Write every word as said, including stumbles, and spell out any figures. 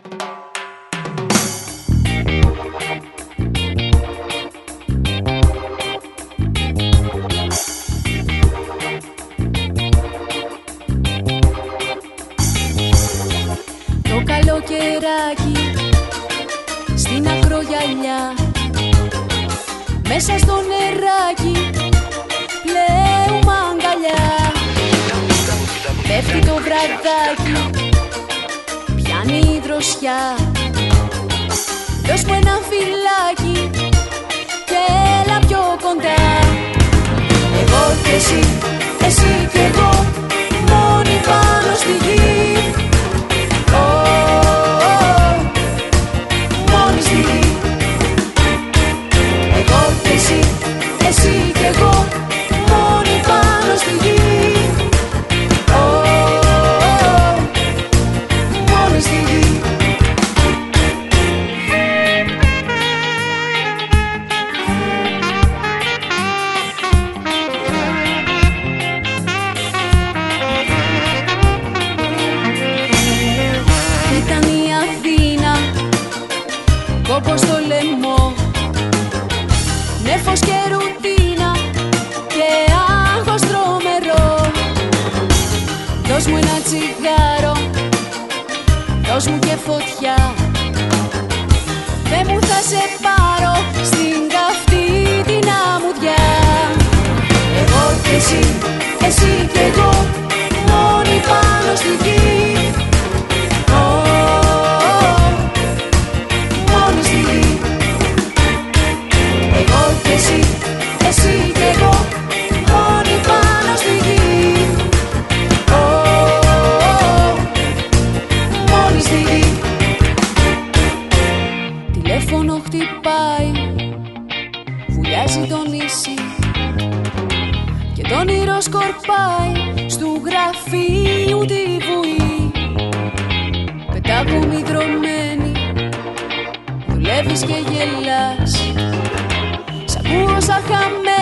Το καλοκαιράκι στην ακρογιαλιά, μέσα στο νεράκι πλέουμε αγκαλιά. Πέφτει το βραδάκι, πιάνει η δροσιά. Δώσ' μου ένα φυλάκι και έλα πιο κοντά. Εγώ και εσύ, εσύ και εγώ, μόνοι πάνω στη γη. Oh, oh, μόνοι στη γη. Εγώ και εσύ, εσύ και εγώ, μόνοι πάνω στη γη. Κόμπος στο λαιμό, νέφος και ρουτίνα και άγχος τρομερό. Δώσ' μου ένα τσιγάρο, δώσ' μου και φωτιά. Δε μου θα σε πάρω στην καυτή την αμμουδιά. Εγώ και εσύ, εσύ και εγώ, μόνοι πάνω στη γη. Εσύ, εσύ και εγώ, μόνοι πάνω στη γη. Oh, oh, μόνοι στη γη. Τηλέφωνο χτυπάει, βουλιάζει το νησί και το όνειρο σκορπάει στου γραφείου τη βουή. Πετάγουμε δρομένη, δουλεύεις και γελάς. Ακούω σαν χαμένη